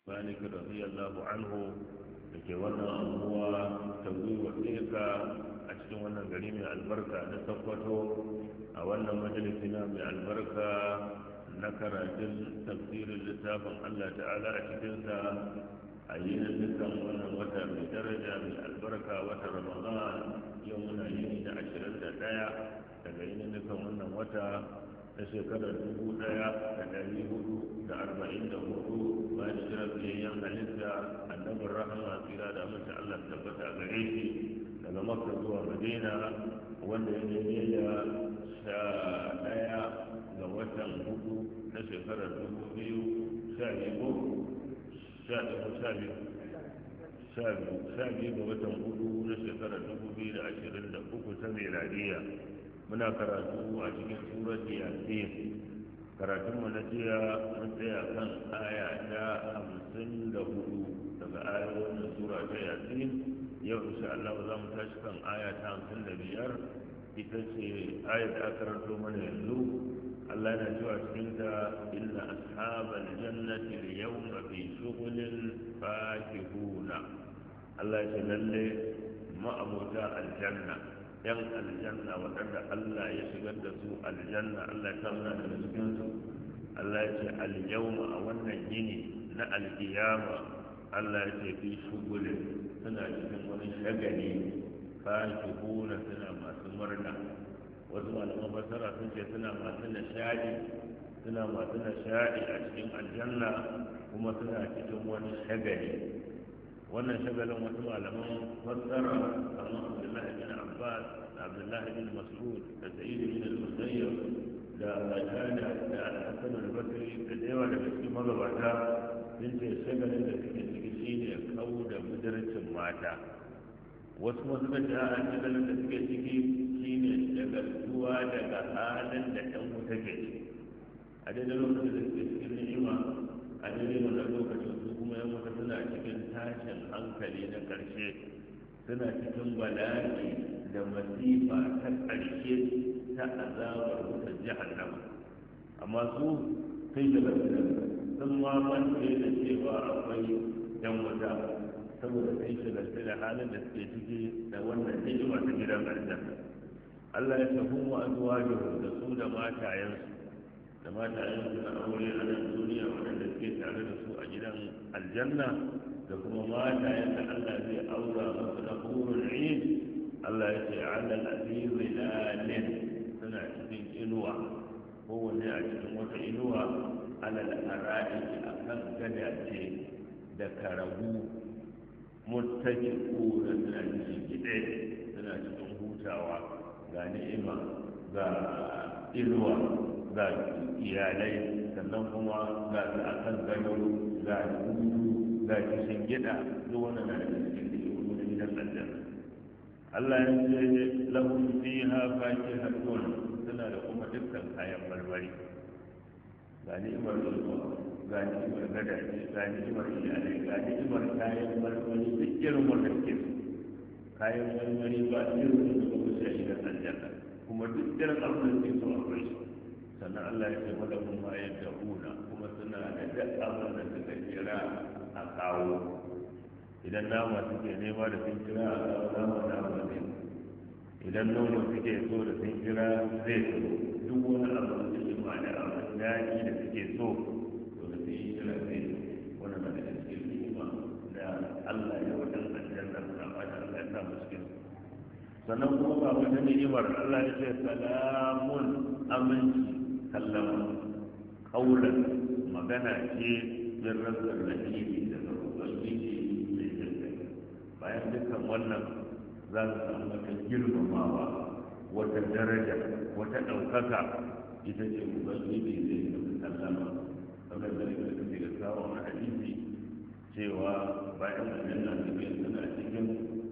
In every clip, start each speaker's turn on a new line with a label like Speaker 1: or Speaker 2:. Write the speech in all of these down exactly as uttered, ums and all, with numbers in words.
Speaker 1: malik radiyallahu anhu da ke wannan anguwa ta gwiwa tseka a cikin wannan gari mai albarka na Sokoto a wannan majalisina mai albarka na karatun tafsirin littafin Allah ta'ala a cikinsa a yi dukkan wannan wata mai daraja mai albarka wata Ramadan yau muna yini da ashirin da ɗaya daga yin dukkan wannan wata na shekarar dubu ɗaya da ɗari hudu da arba'in da hudu bayan shirar biyayyen halitta annabin rahama tsira da mace Allah tabbata a gare shi daga Makka zuwa Madina wanda ya daidai da sha ɗaya ga watan hudu na shekarar dubu biyu sha biyu sha biyu sha biyu sha biyu ga watan hudu na shekarar dubu biyu da ashirin da uku ta meladiya muna karatu a cikin surat yasin karatun mu na jiya mun tsaya kan aya ta hamsin da hudu daga ayoyin sura ta yasin yau insha Allah za mu tashi kan aya ta hamsin da biyar ita ce ayat da aka karanto mana yanzu Allah yana cewa cikin ta inna ashabal jannati al-yawma fi shughlin fakihuna Allah ya ce lalle ma'abuta aljanna yan aljanna waɗanda Allah ya shigar da su aljanna Allah ya kamna da cikin su Allah ya ce al-yawma a wannan yini na al-qiyama Allah ya ce fi shugulin suna cikin wani shagali fakihuna suna masu murna wasu malaman basara sun ce suna masu nishadi suna masu nishadi a cikin aljanna kuma suna cikin wani shagali wannan shagalin wasu malaman fassara kamar Abdullahi bin Abbas da Abdullahi bin Mas'ud da Sa'id bin al-Musayyib da Qatada da Al-Hasan al-Basri da yawa daga cikin magabata sun ce shagalin da suke ciki shine kau da budurcin mata wasu masu kace a shagalin da suke ciki shine shagaltuwa daga halin da ɗan wuta ke a daidai lokacin da suke cikin ni'ima a daidai wannan lokacin su kuma yan wuta suna cikin tashin hankali na ƙarshe suna cikin bala'i da masifa ta ƙarshe ta azabar wutar jahannama amma su sun shiga sun ma mance da cewa akwai yan wuta saboda sun shiga da halin da suke ciki da wannan ni'ima ta gidan aljanna Allah ya ce hum wa azwajuhum da su da matayensu da matayensu na aure a nan duniya waɗanda suke tare da su a gidan aljanna da kuma matayen da Allah zai aura musu na hurul ain Allah ya ce alal aziz lalin suna cikin inuwa kowanne a cikin wata inuwa alal ara'iki akan gadace da karagu muttaqiqu da suna cikin gide suna cikin hutawa ga ni'ima ga inuwa ga iyalai sannan kuma ga su a kan gado ga hutu ga kishin gida duk wannan na da cikin wani gidan aljanna Allah ya ce lahum fiha fakihatun suna da kuma dukkan kayan marmari ga ni'imar ruwa ga ni'imar gadaje ga ni'imar iyalai ga ni'imar kayan marmari duk irin wanda ke kayan marmari ba irin da kuma shi a gidan aljanna kuma duk irin abin da ke so akwai shi sannan Allah ya ce wala kun ma yadda una kuma suna da duk abin da suka kira a kawo idan nama suke nema da sun kira a kawo nama nama ne idan nono suke so da sun kira zai so duk wani abu da suke ma da abin daɗi da suke so to da sun yi kira zai so wannan da da cikin ni'ima da Allah ya wajen aljanna na fata Allah ya sa mu cikin sannan kuma ba wata ni'imar Allah ya ce salamun aminci sallama kaulan magana ce yin rasar rahimi daga ubangiji mai jirgin bayan dukkan wannan za su samu wata girmamawa wata daraja wata ɗaukaka ita ce ubangiji zai yi sallama kamar da rika da daga kawo a hadisi cewa bayan aljanna suke suna cikin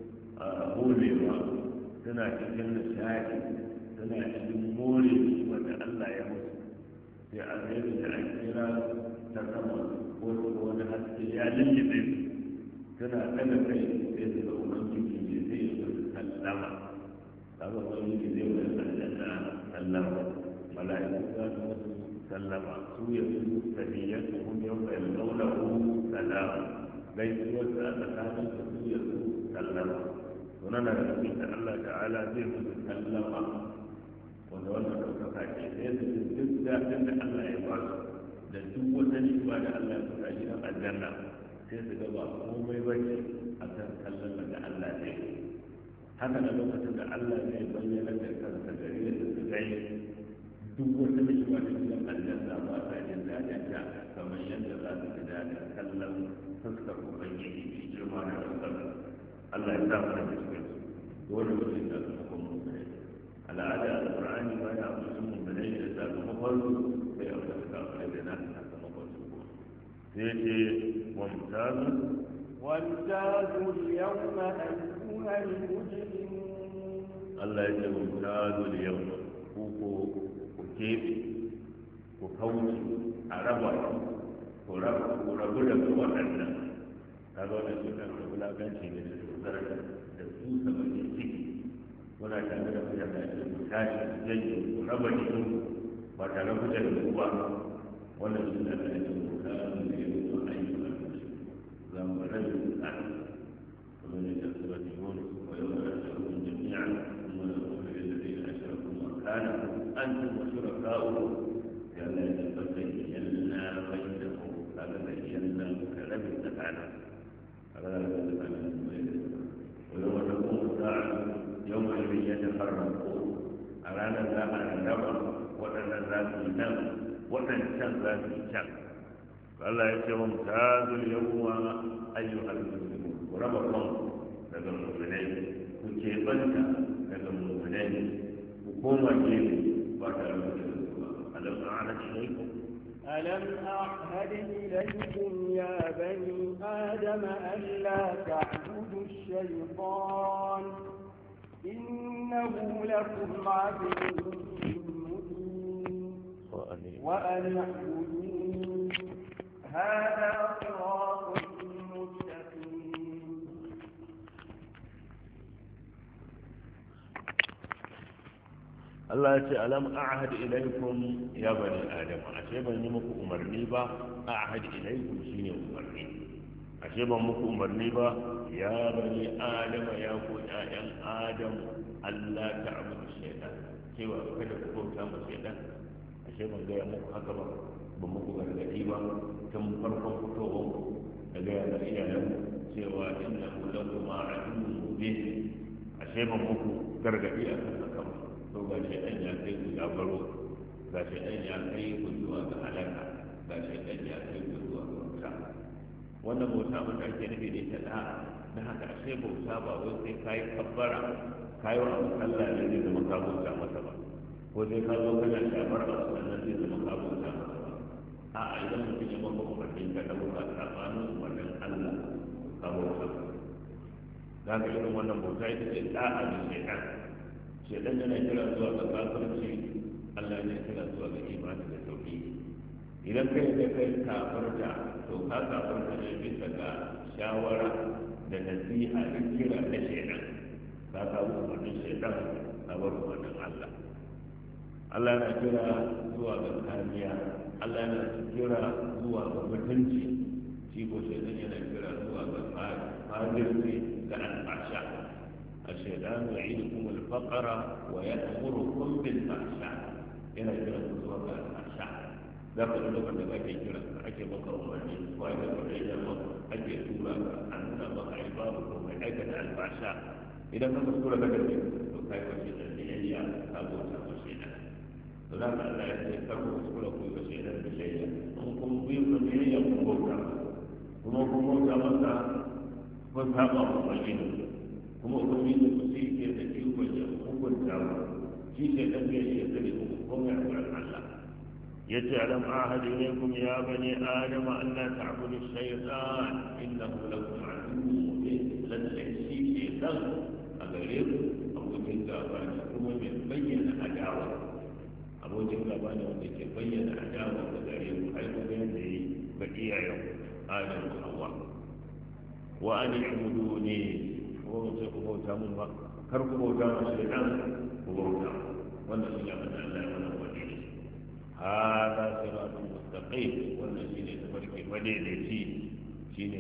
Speaker 1: holewa suna cikin nishaɗi suna cikin more wanda Allah ya musu sai a zai da an kira ta sama ko wani haske ya lullube suna ɗaga kai sai su ga ubangiji ne zai yi musu sallama kaga ubangiji zai wani aljanna sallama mala'iku za su musu sallama su ya su tafiyyar su kun yau bai launahu sallama salam gaisuwar da tsakanin su ya su sallama wannan da cikin da Allah ta'ala zai musu sallama wanda wannan ɗaukaka ce sai su ji duk daɗin da Allah ya ba su da duk wata ni'ima da Allah ya faɗa gidan aljanna sai su ga ba komai ba ce a kan sallama da Allah zai yi haka da lokacin da Allah zai bayyana da kansa gare da su gani duk wata ni'ima da gidan aljanna ba ta jin daɗin ta kamar yadda za su ji daɗin kallon fuskar ubangiji mai girma da ɗaukaka Allah ya sa mana cikin su dole mutum da su kuma mummunai al'ada al-qur'ani ba ya mutum mummunai da sakamakon su sai a wasu kafirai da nasu sakamakon su ko sai ce wamtazu
Speaker 2: wamtazu al-yawma ayyuha al-mujrimun
Speaker 1: Allah ya ce wamtazu al-yawma ku ko ku kebe ku kauce a raba ku rabu daga waɗannan kaga wannan shi kan wulaganci ne da tsara da su sama ne ciki muna tare da mutane da ake tashi yayi ku raba jikin ba tare da da ku ba wannan shi da ake cewa ka ne da su ayyuka za mu rabu da kuma ne da sura Yunus wa yawma yashurun jami'an thumma yaqulu lil ladina ashraku ma kana antum wa shuraka'ukum ya la yatabayyana bainakum kaga da yanna ka rabu tsakanin ولو تكون الساعة يومئذ يتفرقون أرانا لا أنما وأن الناس ينام وأن الشمس يشم فالله يقول ممتاز اليوم أيها المسلمون وربكم لدى المؤمنين وكيفنك لدى المؤمنين وكما جيب وكما ألم أعلم إليكم
Speaker 2: ألم أعهد إليكم يا بني آدم ألا تعبدوا الشيطان إنه لكم عدو مبين وأن اعبدوني هذا صراط مستقيم
Speaker 1: Allah ya ce alam a'had ilaykum ya bani adam ashe ban yi muku umarni ba a'had ilaykum shine umarni ashe ban muku umarni ba ya bani adam ya ku ƴaƴan adam Allah ta'budu shaytan cewa kada ku bauta mu shaytan ashe ban ga muku haka ba ban muku gargadi ba tun farkon fitowar da ga yana iyayen cewa innahu lakum aduwwun mubin ashe ban muku gargadi akan haka ba to ga shi ɗan ya kai ku ya baro ga shi ɗan ya kai ku zuwa ga halaka ga shi ɗan ya kai ku zuwa ga wuta wannan bauta mun ake nufi da ita da na haka ashe bauta ba wai sai kai kabbara kai wa Allah ne zai zama ka bauta masa ba ko sai ka zo kana shafar a sannan zai zama ka bauta masa ba a idan mutum ya maka umarnin ka ɗauka tsakanin umarnin Allah ka bauta za ka irin wannan bauta ita ce da'a da shaitan shaitan yana kira zuwa ga kafirci Allah ne kira zuwa ga imani da tauhidi idan kai da kai kafirta to ka kafirta ne bisa ga shawara da nasiha da kira na shaitan ka kawo umarnin shaitan a bar umarnin Allah Allah yana kira zuwa ga kariya Allah yana kira zuwa ga mutunci shi ko shaitan yana kira zuwa ga fajirci da al'asha الشيطان يعيدكم الفقر ويأمركم بالفحشاء إلى كلام سورة الفحشاء ذاك اللغة التي أكي كلام أكي بكر أمني وإذا فرعينا أكي سورة أننا بقى عبادكم وحكة الفحشاء إذا كنت سورة بدر فكيف الشيطان لأيها أبو سامو الشيطان فذاك الله يتذكره سورة كل شيطان بشيئا أنكم بيكم بيئا كمبوتا كمبوتا مكا فسابا مبينه kuma ubangiji ku sai ke da ikon ya hukunta mu shi sai dan ya iya sani ku kuma ya fara Allah yace alam ahad ilaykum ya bani adam an la ta'budu shaytan innahu lakum aduwwun mubin lalle shi ke dan a gare ku abokin gaba ne kuma mai bayyana adawa abokin gaba ne wanda ke bayyana adawa da gare ku ai kuma yanda yi ga iyayen Adam da Hawwa wa an i'buduni ko ba sai ku bauta mun ba kar ku bauta mun sai dan ku bauta wannan shi abin da Allah ya mana wani ne hada siratun mustaqim wannan shi ne tabarki madaidaici shi ne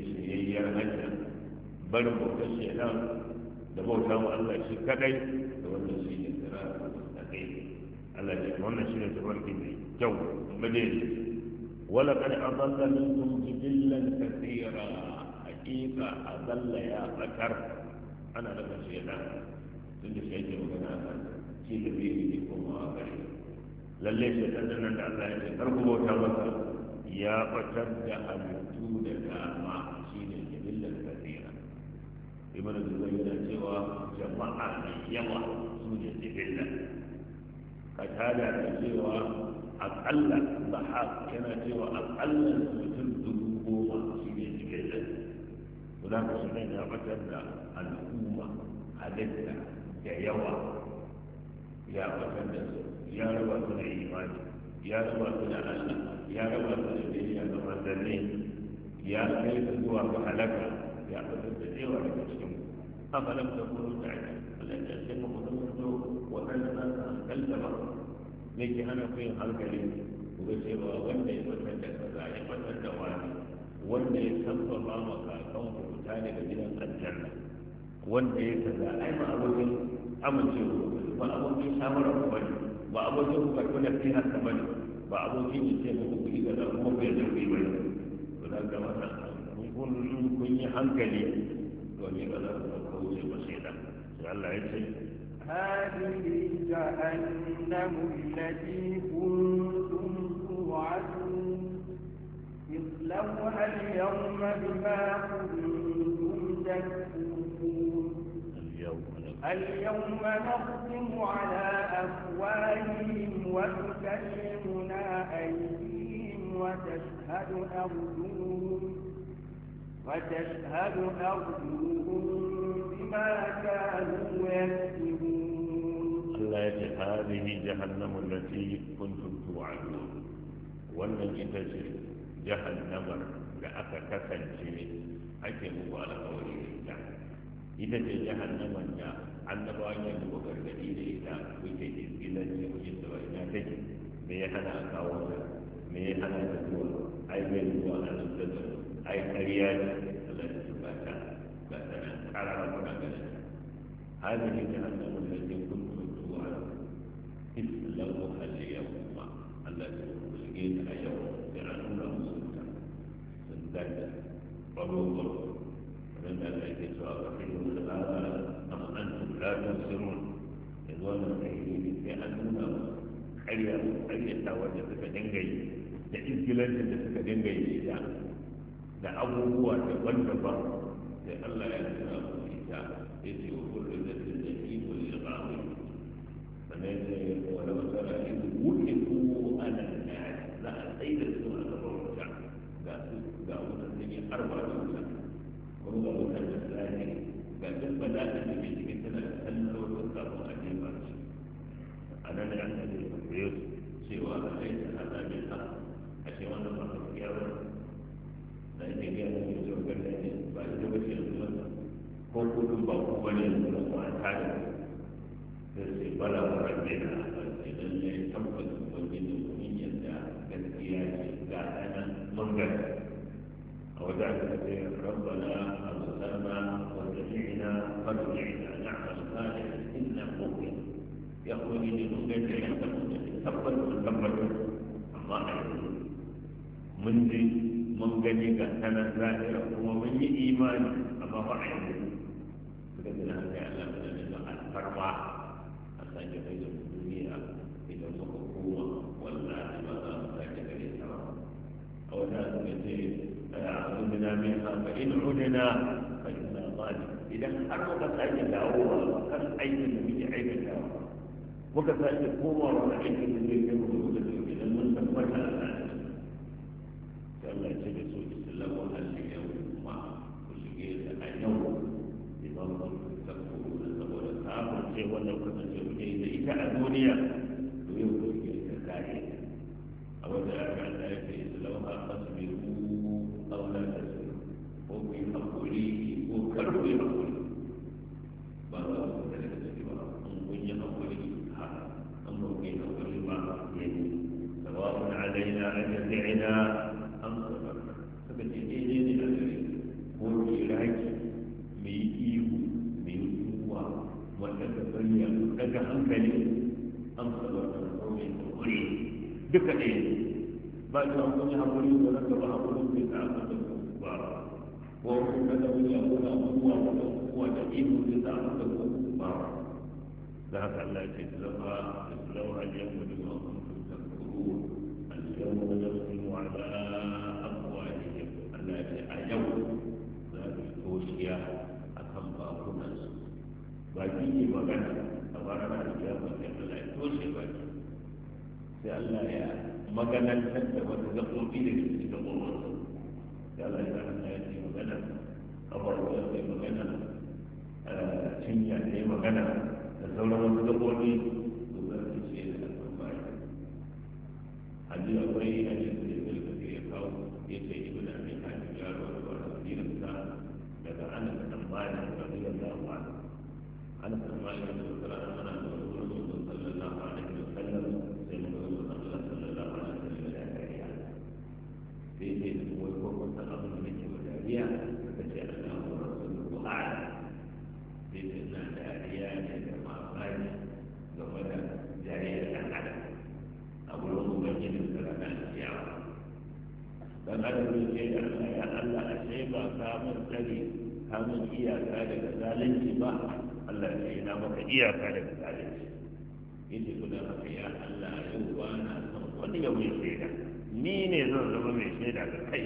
Speaker 1: biyar hanya barin bautar shaidan da bauta wa Allah shi kadai da wannan shi ne sirata mustaqim Allah ya wannan shi ne tabarki mai kyau madai wala kad adalla minkum jibillan kathira haqiqa adalla ya bakar ana da shaidan tun da shi ke magana kan shi da bai yi kuma gari lalle shaidan nan da Allah ya ce karku bauta masa ya batar da halittu da dama shi ne jibillan kathira ibn zubair yana cewa jama'a mai yawa su ne jibillan katada da cewa aƙalla bahaq yana cewa aƙalla mutum dubu goma shi ne jibillan to da su ne ya batar da al'umma halitta da yawa ya batar da su ya raba su da imani ya raba su da Allah ya raba su da biyayya ga manzanni ya kai su zuwa ga halaka ya batar da yawa daga cikin afalam ta kuru ta ake Allah ya ce mu kuma so waɗanda za su hankalta ba ne ke hana ku yin hankali ku ga cewa wanda ya batar da kaza ya batar da wani wanda ya sabbaba ma kakan ku fita daga gidan aljanna wanda ya kaza ai ma abokin amincewa ba abokin shawara ku bane ba abokin ku karɓi na fi haka bane ba abokin ya ce muku ku yi kaza kuma ku yarda ku yi bane to da ga wannan kun kun yi hankali to ne ba za ku kauce ba sai da sai Allah ya ce
Speaker 2: هذه جهنم التي كنتم توعدون اصلوها اليوم بما كنتم تكفرون اليوم نختم على أفواههم وتكلمنا أيديهم وتشهد أرجلهم وتشهد أرجلهم بما كانوا يكسبون
Speaker 1: الله يقول هذه جهنم التي كنتم توعدون wannan ita ce jahannamar da aka kasance ake muku alƙawari da ita ita ce jahannamar da annabawa ke muku gargaɗi da ita kuke izgilan ce kuke cewa ina take me ya hana a kawo ta me ya hana ta zuwa ai bai zuwa a nan da ai ƙarya ne Allah ya tuba ta ba ta nan ƙarara kuna ganin ta hadhihi jahannamar da ke kuntum tu'adun islahu al-yawma Allah ya kulige ta a yau da nuna musu ta sun ganda baro-baro wanda Allah ya cewa a cikin da tsara am antum la tusirun yanzu wannan sai sai an nuna ƙarya ƙaryata wanda suka dinga yi da izgilancin da suka dinga yi da da abubuwa daban-daban sai Allah ya nuna musu ita ya ce wa kullu zatin da iko lil ghawi sannan ya ce wa law tara in wuqifu ala an-nar za a tsaida su a gaban wuta ga su ga wutan sun yi arba da wuta kuma ga wutan da tsari ga duk bala'in da ke cikin tana da kallon kafin a jefa shi a nan da an kaje tambaye su cewa a laisa hada min haq a ce wannan ba gaskiya ba da yake gaya da mai zuwa ganda ne ba ita ba ce yanzu wannan ko kudin ba ku bane yanzu da kuma ta da sai sai bala wa rabbi na sai lalle tabbata ubangiji mun yadda gaskiya ce ga sanan mun ga a wajen da ce rabbana absarna wa sami'na farji'na na'mal salihan inna mu'min ya koyi ne mun ga ya tabbata tabbata amma a yanzu mun ji mun gani ga sanar zahira kuma mun yi imani amma ba a yanzu suka gina haka ya Allah da nuna alfarma a sake kai da duniya idan muka koma wallahi ba za mu sake gare ta ba a wata suka ce a udina min haka in udina fa inna zalim idan har muka sake dawowa kan aikin da muke aikatawa muka sake komawa da aikin da zai kai mu da idan mun tabbata a Allah ce da su islamu al-yawm ma ku shige da a yau idan kun tabbata da saboda kafin ce wannan kuma ce ku yi da ita a duniya to yau ku shige da kare a wanda Allah ya ce islamu al-asbiru aw la tasbiru ko ku yi hakuri ko kar ku yi hakuri ba za ku da da ba in kun yi hakuri ha an ba ku yi hakuri ba yayi sawa'un alaina hankali an saba da kawai da wuri duka ɗaya ba ta wani haƙuri da na gaba haƙurin bai ta abin da ba ko kuma da wani abuwa abuwa da abuwa da ihu bai ta abin da ba da haka Allah ya ce zama islamu aliyan wa jima kuntum takfuru al-yawma nafsimu ala amwalihim Allah ya ce a yau za mu toshiya akan bakunan su baki ke magana a ranar alkiyama sai Allah ya toshe baki sai Allah ya maganantar da wata gaɓoɓi da ke cikin gaɓoɓinsu sai Allah ya Allah ya ce magana ƙafarwa sai magana cinya sai magana da sauran wasu gaɓoɓi su za su ce da alfan baki hajji akwai hajji da ya zai kafin ya kawo ya ce ibi da mai hajji ya rawa da wani tsirinsa daga ana da tsammanin da zai zama wani ana tsammanin da wasu rana mana da wasu wasu sallallahu alaihi wa sallam sai mu ga wasu Allah sallallahu alaihi wa sallam da dariya sai ce da wai ko kun san abin da nake wa dariya da ce Allah wa rasuluhu a'lam sai ce na dariya ne da mamaki game da jariyar ɗan adam a gurin ubangijin da ranar kiyama dan adam ne ce da Allah ya Allah ashe ba samun tsari kamun iyaka daga zalunci ba Allah ya yi na maka iyaka daga zalunci yace kuna haka ya Allah yau ba na son wani ya mai shaida ni ne zan zama mai shaida ga kai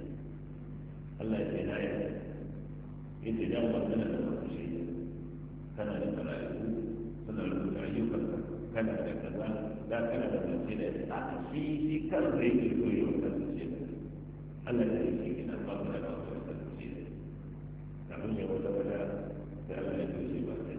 Speaker 1: Allah ya ce na yi yace da ba kana da masu shaida kana da karatu suna rubuta ayyukanka kana da kaza da kana da mace da a shi shi kan zai yi so yau kan shaida Allah ya yi shi kina ba kana da wasu shaida kafin ya wata wata sai Allah ya ce ba sai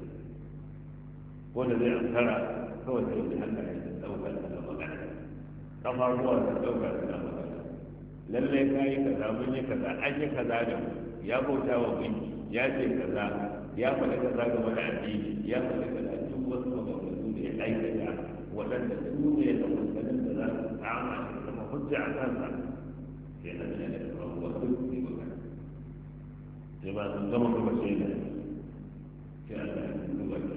Speaker 1: wanda zai ankara kawai sai wani hankali da ɗaukar da magana kamar ruwa da ɗaukar da magana lalle ka yi kaza mun yi kaza an yi kaza da mu ya bauta wa gunki ya ce kaza ya faɗi kaza game da addini ya faɗi kaza duk wasu maganganu da ya aikata waɗanda su ne da masanin da za su kama shi zama hujja a kansa sai na da da kuma wasu ne magana sai ba sun gama kuma shaida sai Allah ya duba shi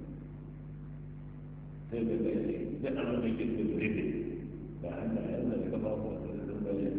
Speaker 1: sai da gaishe duk abin da ke so rufe da Allah ya zama da gaba ko da zan bayyana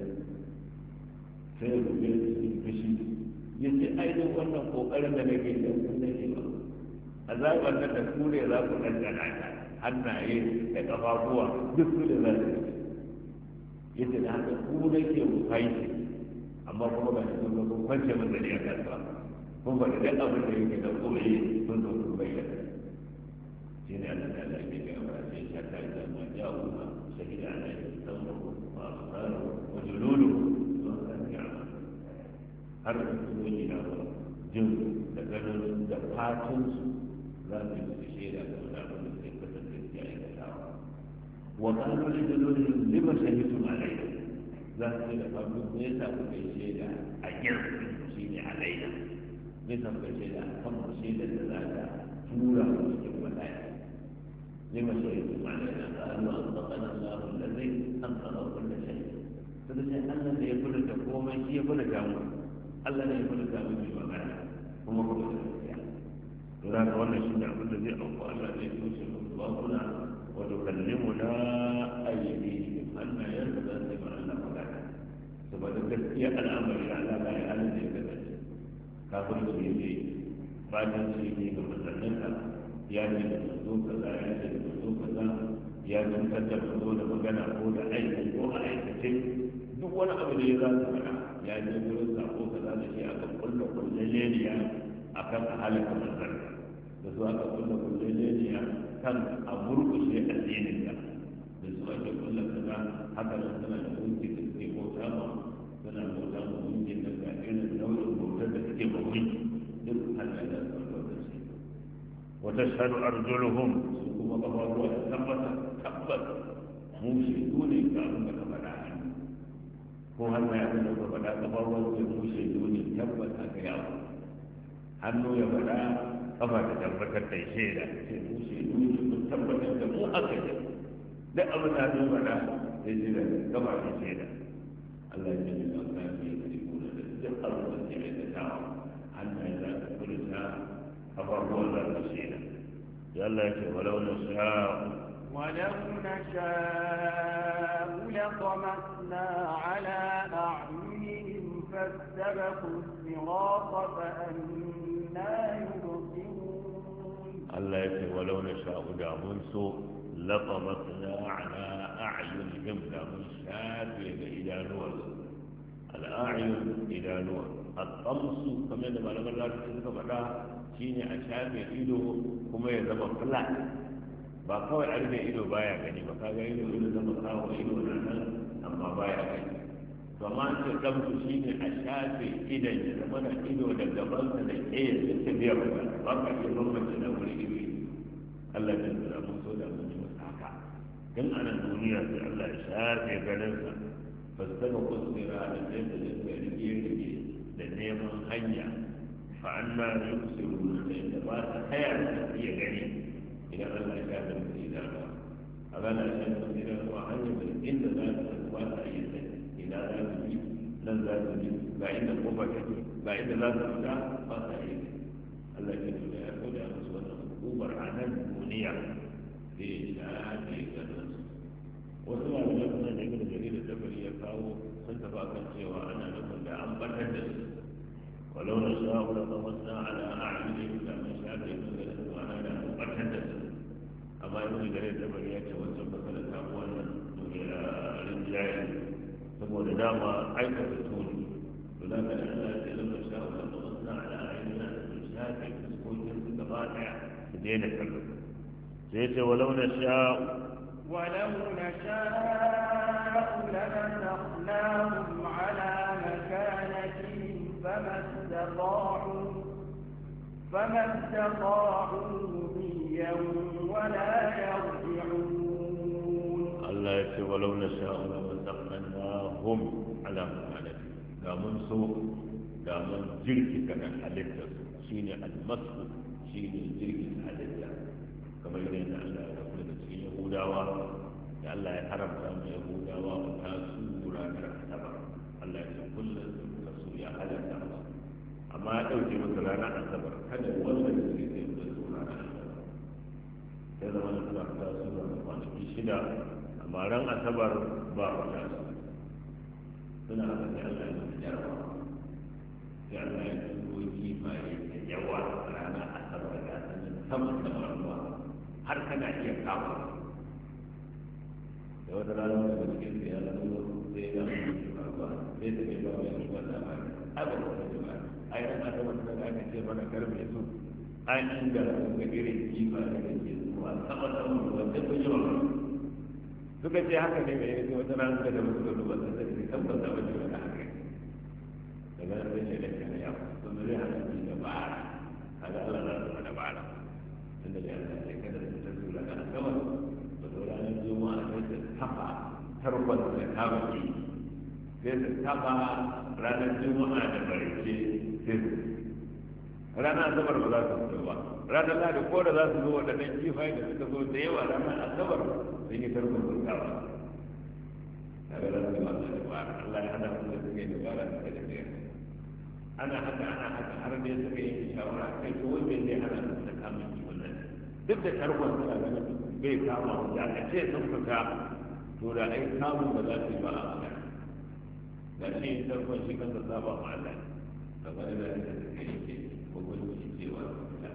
Speaker 1: sai da rufe cikin fushi ya ce ainihin wannan kokarin da nake da ku nake ba azabar nan da ku ne za ku ɗanɗana ta hannaye da ƙafafuwa duk su ne za su yi ya ce da haka ku nake mu fashi amma kuma ba shi kun kun kwance min da ne a kasuwa kun faɗi duk abin da yake da kuma yi sun zo kun bayyana شين على ذلك كما حتى إذا ما جاءوها شهد عليه سمعه وأبصاره وجلوده وكان يعمل هل وجنا جن تكلم دفاتنس لا تشير على أولاد الكتاب الجاهل الشعب وقالوا لجلودهم لما شهدتم علينا لا تشير قبل ليس بشيء أجر شين علينا ليس بشيء كم شيء ذاك سورة ولا لما شهدتم علينا قالوا أنطقنا الله الذي أنطق كل شيء فبشيء الذي يقول لك هو من شيء يقول لك الذي يقول لك من شيء ومعنى هم هو الشيء وذلك وانا شيء نعمل الذي أوقع الذي يوسف الله وتكلمنا أيديهم أن يرتدى سمع الله ولانا سبب التسكية الأمر على ما يعلم ذلك كافر سيدي بعد سيدي كمسلمة ya ce da mazo kaza ya ce da mazo kaza ya zantar da mazo da magana ko da aiki ko a aikace duk wani abu da ya za su faɗa ya je wurin sako kaza da shi aka kulla kulleleniya a kan a halaka manzar da su aka kulla kulleleniya kan a murkushe addinin ka da su ake kulla kaza haka nan suna da gunki da suke bauta ma suna bauta ma gunki da ga irin nau'in bautar da suke ba gunki duk Allah ya san وتشهد أرجلهم ثم قبضوا ثبت ثبت موشدون كأنك فلا هو هل ما يقول لك فلا قبضوا موشدون ثبت هكذا hannu ya faɗa kafa ta tabbatar da shaida sai mu shaidu sun tabbatar da mu aka yi duk abin da hannu faɗa sai shi da kafa ta shaida Allah ya ce da ka yi da kuna da duk abin da ke aikatawa hannu ya za ka furta kafafuwan za ka shaida yalla yake walau na sha'u
Speaker 2: ولو نشاء لطمسنا على أعينهم فاستبقوا الصراط فأنا يبصرون
Speaker 1: الله يقول ولو نشاء دامون سوء لطمسنا على أعينهم دامون شاف إلى نور الأعين إلى نور الطمس كما يدب على الله تسلك بدا شيني أشاف إلو كما يدب فلات ba kawai an da ido baya gani ba kaga ido ido zama kawo ido na nan amma baya gani to amma ce damsu shine a shafe idan ya zama da ido da gabansa da ƙeyar da ta biya ba ba ka iya bambance da wuri ido Allah ya tsara mun so da mun yi masa haka dan anan duniya sai Allah ya shafe ganinsa fasaba kusira da yadda da ya rige rige da neman hanya fa anna yusiru da yadda ba ta haya da iya gani idan Allah ya kada mutum idanuwa a gana shan mutum idanuwa hanyar da inda za ta ba ta iya sani ina za ta bi nan za ta bi ga inda kofa take ga inda za ta fita ba ta iya sani Allah ya kada ya koda musu wannan hukumar a nan duniya sai ya shafe ganin su wasu malamai suna da ibn jarir da tabari ya kawo sun tafi akan cewa ana nufin da an batar da su walau na sha'u la tamasna ala a'yunihim da man shafe ganin su ana da batar da su amma ibn jarir da tabari ya ce wancan masala ta wannan rinjaye saboda dama aikata tuni to da ka Allah ya ce lamma sha'u la tamasna ala a'yunina da shafe fuskokin su gaba daya su daina kallo sai ya ce walau na sha'u
Speaker 2: ولو نشاء لمسخناهم على مكانتهم فما استطاعوا فما استطاعوا مضيا ولا يرجعون
Speaker 1: الله يقول ولو نشاء لمسخناهم على مكانتهم دا من سوء دا من جرك كان حدث شيني المسخ شيني جرك حدث كما يقول الله yahudawa da Allah ya haramta mu yahudawa ba ta su ranar asabar Allah ya ce kullum suka so ya halatta ba amma ya ɗauke masa ranar asabar kada wanda da suke sai da su ranar asabar sai zama da suna ta su ranar kwanaki shida amma ran asabar ba a ta su suna haka sai Allah ya zama jarawa sai Allah ya tuko kifaye da yawa ranar asabar da sanin saman da ruwa har kana iya kama da wata rana da cikin da ya zama sai ya zama ba sai da ya zama ya zuwa da ba ai ba ko da ba ai ran da wata da aka ce mana karbe su ai inda ga irin kifa da ke zuwa sama da wanda ko yawa suka ce haka ne mai yanzu wata rana da muka duba sai sai tabbata ba ne da haka daga nan sai da kana ya to ne haka ne da ba kaga Allah ya zama da ba tunda da Allah sai kada su tafi da kana kawai to ranar juma'a sai ta tafa tarkon da ta baki sai ta tafa ranar juma'a da barke sai su ranar asabar ba za su fito ba ranar ladi ko da za su zo waɗannan kifaye da suka zo da yawa ranar asabar sun yi tarkon burkawa daga za su yi masu dabara Allah ya hana su da suka yi dabara da suka tafiya ana haka ana haka har dai suka yi shawara kai ko wanda zai hana su da kama kiwon nan duk da tarkon su a ganin bai kama da aka ce sun fita to da ai kamun ba za su yi ba a magana da shi tarkon shi kansa saba ma Allah kamar da da suka yi ke hukunci cewa su fita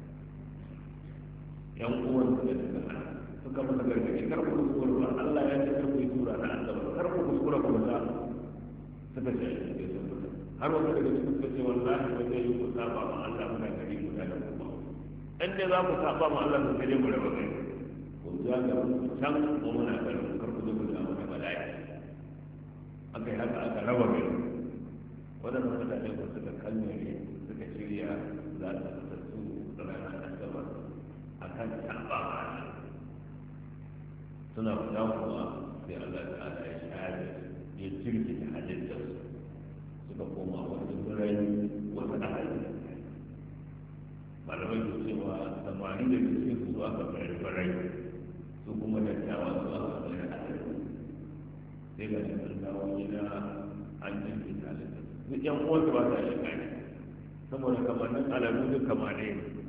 Speaker 1: yan uwan su da suka hana suka masa gargaɗi kar ku kuskura ba Allah ya ce kar ku yi tura na Allah kar ku kuskura ku ta suka ce shi ke sun fita har wanda daga cikin suka ce wallahi ba zai yi ku saba ma Allah muna gari guda da kuma in dai za ku saba ma Allah su sai mu raba kai ku ja ga can ko muna garin kar ku zo ku da mana bala'i akai haka aka raba kai wadannan mutane ko suka kalmare suka shirya za su fita su ranar asabar akan saba ma Allah suna fita kuwa sai Allah ta'ala ya shahada ya jirgin halittarsu suka koma wani birai wani ahali malamai su cewa samari da cikin su aka bayar birai su kuma dattawa su aka bayar ahali sai ga shi sun dawo gida an jirgin halittarsu duk yan uwansu ba sa shiga ne saboda kamannin alamu duk kamane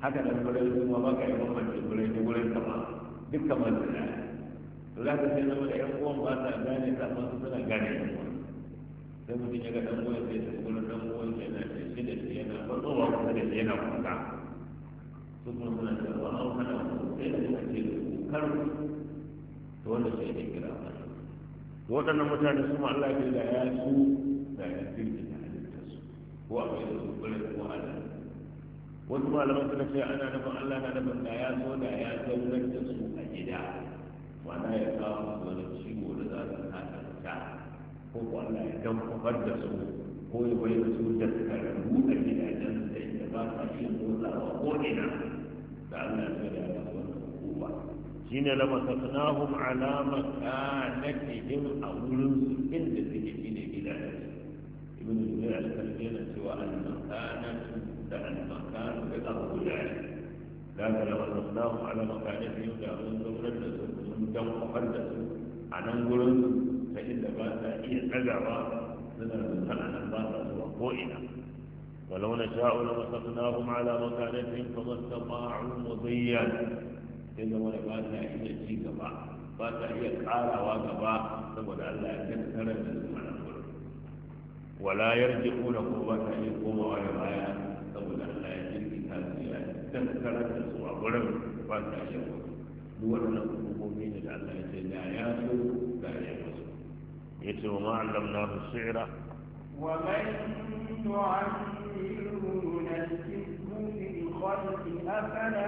Speaker 1: haka nan gurin kuma ba ka yi bambanci gurin da gurin kama duk kamar da ɗaya to za ka sai zama da ƴan uwan ba sa gane ta amma su suna gane ƴan uwan sai mutum ya ga ɗan uwan sai ta gurin ɗan uwan yana da shi da shi yana fatsowa kusa da shi yana kuka su kuma suna cewa an hana ku sai da suka ce da kukar to wanda sai ya kira ba to waɗannan mutane su ma Allah ya da ya su da ya kirki da halittarsu ko a bai da su gurin ko a da wasu malaman suka ce ana nufin Allah na nufin da ya so da ya zaunar da su a gida ma'ana ya kawo musu wani ciwo da za su kasa fita ko ko Allah ya dan kufar da su ko ya bai da su da karatu a gidajen da inda ba sa iya motsawa ko ina da Allah ya da ya kawo wannan hukuma shine lama tasnahum ala makanatihim a wurin su inda suke shine gidajen ibn Zubair al-Kalbi yana cewa al-makanatu da al-makan da abu da da ka lama tasnahum ala makanatihim da mun zaunar da su mun dan kufar da su a nan gurin ta inda ba sa iya tsagawa suna da nan ba sa zuwa ko ina ولو نشاء لمسخناهم على مكانتهم فما استطاعوا مضيا إذا ولا بات إلى شيء كبا بات إلى قارا وكبا ثم الله يكثر من ولا يرجعون قوة إلى قوة ولا بايا ثم الله يجري كاسيا يكثر من سوى ولم بات إلى دول المؤمنين الله يجزي لا ياسو لا ياسو يتلو ما علمناه الشعر
Speaker 2: ومن نعمره ننكسه في الخلق أفلا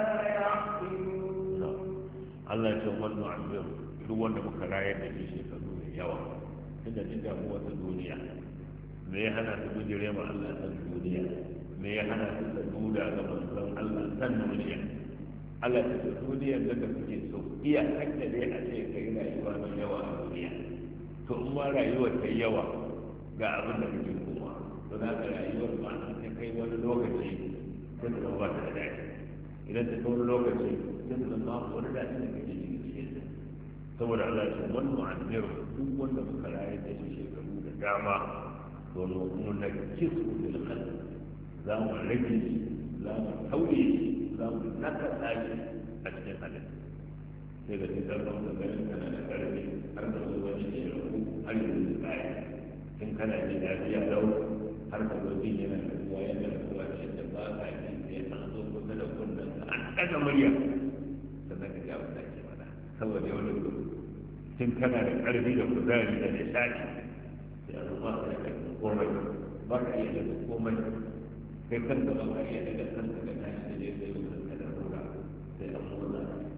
Speaker 2: يعقلون
Speaker 1: الله يتوى من نعمره duk wanda muka rayar da shi shekaru da yawa tunda duk damuwa ta duniya me ya hana su bijire ma Allah san duniya me ya hana su da duda ga manzon Allah san duniya Allah ta ce duniyar da kake so iya hakka dai a ce kai rayuwa mai yawa a duniya to in ma rayuwar ta yawa ga abin da kake kuma to za ka rayuwar ma ta kai wani lokaci sai ta zama ba ta da daɗi idan ta kai wani lokaci sai ta zama wani daɗi da kake cikin cikin saboda Allah ya ce wani mu'ammiru duk wanda muka rayar da shi shekaru da dama to nuna kisu fil khalq za mu rage shi za mu tauye shi za mu nakasa shi a cikin halitta sai ga cikin ɗan da ganin kana da ƙarfi har da zo wani ne rabu har yanzu da kaya in kana ji lafiya lau har ka zo jin yana da ruwa yana da ruwa da yadda ba ka ji sai an zo kusa da kunnen ka an ɗaga murya sannan ka ja wanda ke mana saboda yau da gobe tun kana da ƙarfi da kuzari da nishaɗi sai a zo ba ka da komai ba ka iya daga komai kai kanka ba ka iya daga kanka da tashi da zai zai wuce ka da ruwa sai an motsa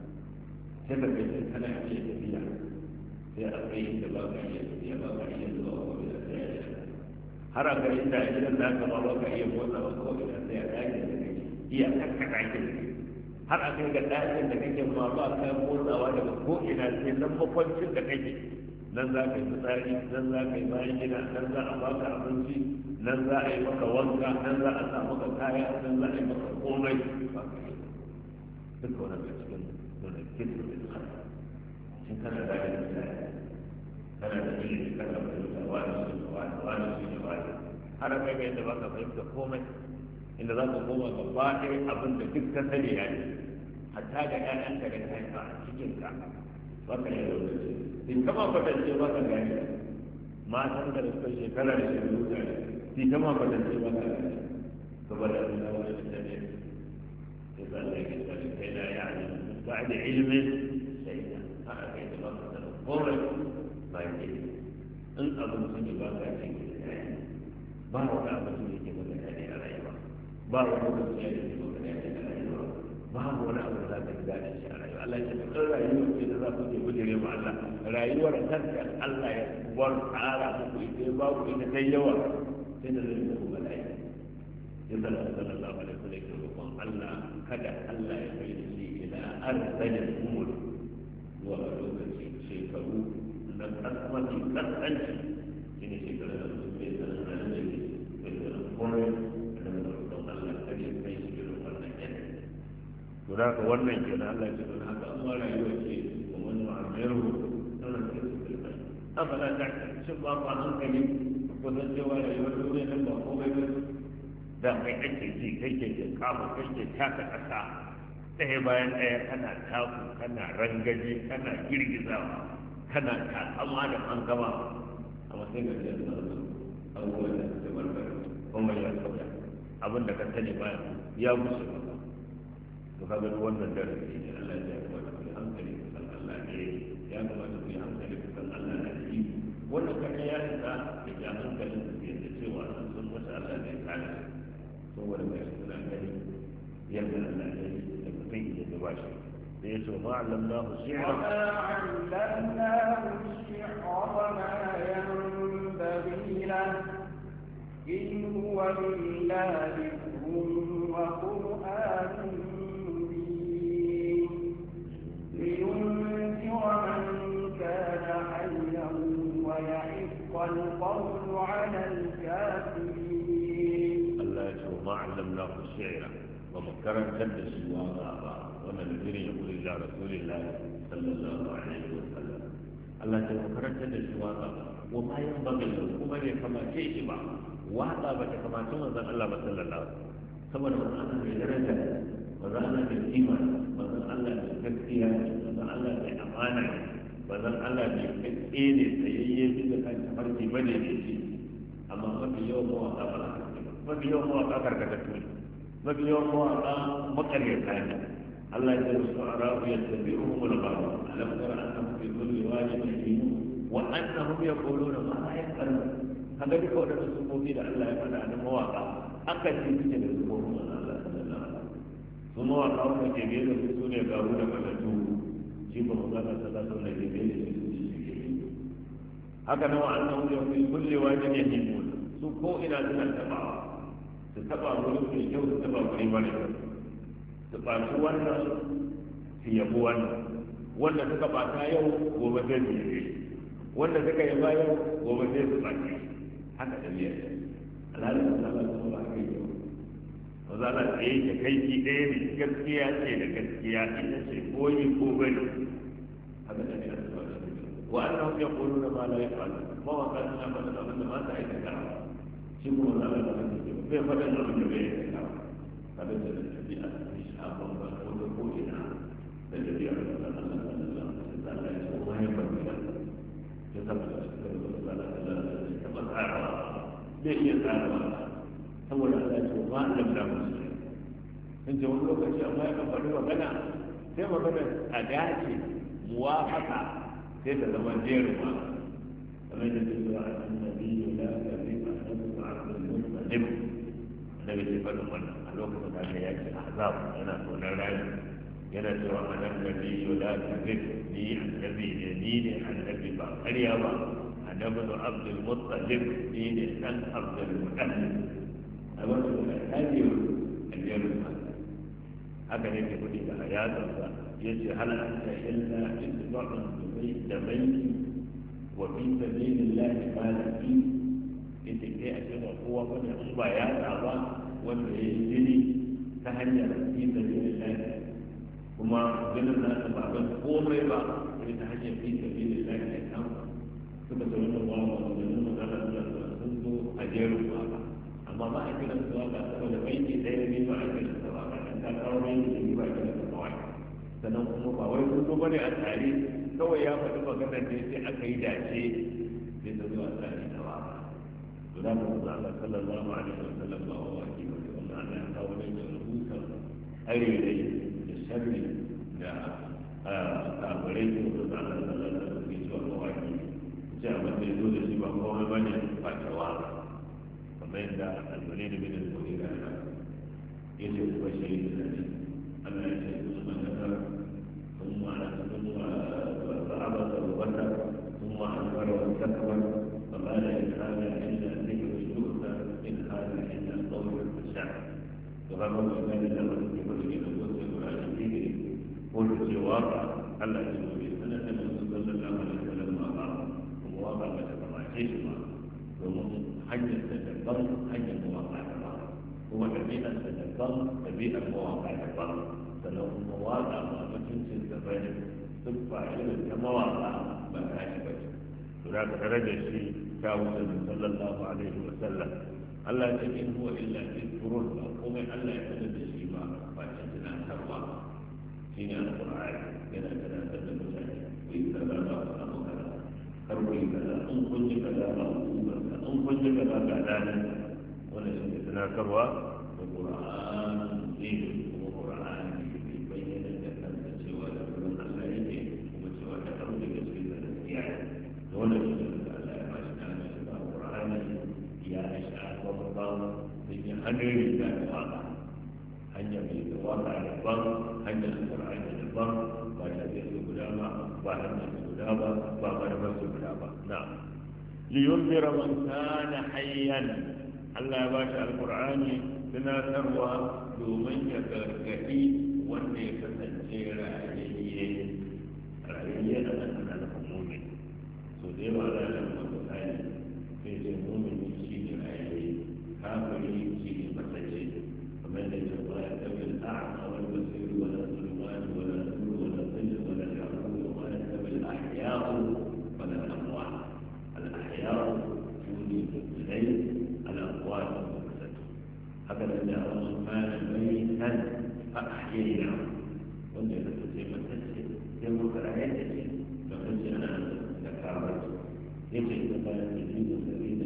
Speaker 1: sai ka kai kana iya tafiya sai a kai inda ba ka iya tafiya ba ka iya zuwa ko da sai ya har a kai inda a gidan da aka ba ba ka iya motsa ba ko da sai a ɗakin da kake iya kakka ɗakin da kake har a kai ga ɗakin da kake ma ba ka motsawa daga ko ina sai nan makwancin da kake nan za ka yi fitsari nan za ka yi bayan gida nan za a baka abinci nan za a yi maka wanka nan za a sa maka kaya nan za a yi maka komai ba ka yi duka wani ga cikin nuna kitu da duka shi kana da da misali kana da ilimi kana fahimta wani shi ne wani wani shi ne wani har a kai ga yadda ba ka fahimta komai inda za ka koma gaba ɗaya abin da duk ka sani ya ne hatta ga ƴaƴanka da ka haifa a cikinka ba ka yi lokaci in kama kwatance ba ka gani matan da suka shekara da shekaru tare in kama kwatance ba ka gani saboda an da wani da ne sai ba da yake tsari kai da ya ne ba da ilimin sai da haka kai da ba ka sanar komai ba ke in abin sun yi ba ka ce ba wani abin da yake maka daɗi a rayuwa ba wani abin da yake maka daɗi a rayuwa ba wani abin da za ka ji daɗin shi a rayuwa Allah ya ce kan rayuwar ce da za ku je gujere ma Allah rayuwar kanta Allah ya bar tsara muku ita ya ba ku ita ta yawa sai da zai muku bala'i ya zalla sallallahu alaihi wasallam ke roƙon Allah kada Allah ya kai shi ila arzalin umur zuwa lokaci shekaru na kasmanci kasanci shine shekaru da mutum bai sanar da nan da ke bai sanar komai da na roƙon Allah kada ya kai shi irin wannan yanayi to da ka wannan kenan Allah ya ce don haka amma rayuwa ce wa wani ma'amaru tana ce su kirkai afala ta shin ba ku hankali ko san cewa rayuwar duniya nan ba komai ba da kai ake ji kai ke kafa kai ke taka ƙasa ɗaya bayan ɗaya kana taku kana rangaje kana girgizawa kana takama da an gama amma sai ga shi abubuwan da suke barbare kuma ya sauya abin da ka sani bayan ya bushe maka to ka ga wannan darasi ne Allah ya kamata ku hankali ku san Allah ne ya kamata ku hankali ku san Allah ne wannan kada ya isa da ya hankalin su yadda cewa sun wata Allah ne kana saboda mai suna gani yadda Allah ne da mutum ya zuba shi da ya ce ma allamnahu shi'ra
Speaker 2: وما علمناه الشعر وما ينبغي له إن هو إلا ذكر وقرآن مبين لينذر من كان حيا ويحق القول على الكافرين.
Speaker 1: الله يقول ما علمناه الشعر ومكرم كدس وغابا ونذير يقول إلى رسول الله صلى الله عليه وسلم الله يقول مكرم كدس وغابا وما ينبغي له وما كما شيء با واقع بata kamata manzon Allah ba sallallahu alaihi saboda manzon Allah mai daraja manzon Allah mai kima manzon Allah mai gaskiya manzon Allah mai amana manzon Allah mai gaskiya ne tsayayye bisa kan tafarki bane ne shi amma mafi yawan mawaka ba mafi yawan mawaka karkatattu ne mafi yawan mawaka makaryata ne Allah ya ce su arabu yattabi'uhum al-ghawa alam tara annahum fi kulli wadin yahimun wa annahum yaquluna ma la yaqulun kaga duka wadannan sufofi da Allah ya faɗa na mawaka aka ce suke da sufofin Allah sallallahu alaihi wasallam su mawaka wanda ke gare su su ne garu da malatu shi ba mu zaka sallallahu alaihi wasallam ke gare su haka nan wa annahum fi kulli wadin yahimun su ko ina suna tabawa su taba wurin mai kyau su taba wuri mara kyau su ɓaci wannan su yabi wannan wanda suka ɓata yau gobe sai su yabe wanda suka yaba yau gobe sai su ɓaci haka da biyar alhalin da Allah su ba kai yau ba za a tsaye da kai ki ɗaya ne gaskiya ce da gaskiya ita ce koyi ko bari haka da biyar su ba wa annahum yaquluna ma la yaf'alun ma wa kana suna faɗa abin da ba ta aikata shi kuma Allah da bai faɗa abin da bai aikata kada da tabi'a abin ba ko da ko ina da tabi'a da Allah sallallahu alaihi wasallam ya ce wani barka ya tabbata da Allah sallallahu ta tsara zai iya tsara saboda Allah ya ce ma Allah da musu in ce wani lokaci amma ya kan faɗi magana sai magana a dace muwafaka sai ta zama jerin ma kamar da take cewa annabi la kadhiba annabi abdul muttalib annabi ce faɗin wannan a lokacin da aka yaki azab yana tonar rani yana cewa annabi la kadhib ni annabi ne ni ne annabi ba ƙarya ba annabi abdul muttalib ni ne dan abdul muttalib a wannan da kaje a jerin ma haka ne ke kudi da hayatarsa yace hal anta illa isba'un da baiti wa fi sabilillahi malaki ita kai a cikin kowa wanda in ba ya ba wanda ya yi jini ta hanyar fi sabilillahi kuma jinin nasa ba ban komai ba sai ta hanyar fi sabilillahi ne kan suka ce wannan ba wa jinin magana da sun zo a jerin ba amma ba a kiran su ba saboda baiti ɗaya ne ba a kiran su ba kan ta kawo baiti ne ba a kiran su ba sannan kuma ba wai sun zo bane a tare kawai ya faɗi maganar ne sai aka yi dace sai ta zuwa tsari da waka to da mu zuwa Allah sallallahu alaihi wa sallam ba wa waki ba sai wannan Allah ya kawo ne da rubutan arewa da sharri da kafirai da su da Allah sallallahu alaihi wa sallam ke cewa waki ce abin da ya zo da shi ba komai bane ba ta waka kamar yadda al-Walid bin al-Mughira ya ce kuma shahidu da ne Allah ya ce kuma nasar ثم ثم فعبس وبكى ثم أنكر واستكبر فقال إن هذا إلا ذكر يؤتى إن هذا إلا قول الشعر فغمر بين الأمر في كل الوسط وعلى الذكر قلت جواب ألا يجوز بسنة الرسول صلى الله عليه وسلم أقام ومواقع كما شيشما ومن حج التدبر حج المواقع كما هو تبيئة التدبر تبيئة المواقع كما sannan kuma waƙa ma mutuncin da bane duk ba irin ta mawaƙa ba ta shi ba ce to da ka daraja shi ta wuce da sallallahu alaihi wa sallam Allah ya ce in huwa illa dhikrun tunatarwa da qur'an ne kuma qur'ani bai bayyana da kansa cewa da wurin Allah yake kuma cewa da abu da gaske da gaskiya da wannan shi da Allah ya bashi da shi da qur'ani ya sha babban da hanyoyi da waka hanya mai da waka daban hanyar qur'ani daban ba ta da guda ba ba hanyar guda ba ba ba su guda ba na'am liyunzira man kana hayyan Allah ya bashi alqur'ani tunatarwa domin ya gargadi wanda ya kasance rayayye rayayye da nan ana da mu'min so da yawa da nan wanda sai sai ce mu'min shi ne rayayye kafiri shi ne matacce kamar da ya ba ya tabil a'ma wal basir wala zulman wala nur wala dhill wala yaqul wala tabil ahya'u wala amwat al ahya'u yuni bil الأقوال والمسد هكذا جاء من كان ميتا فأحييناه وأن يتسلم التسليم يملك آياته فقلت أنا ذكرت يجب أن كان يزيد الذين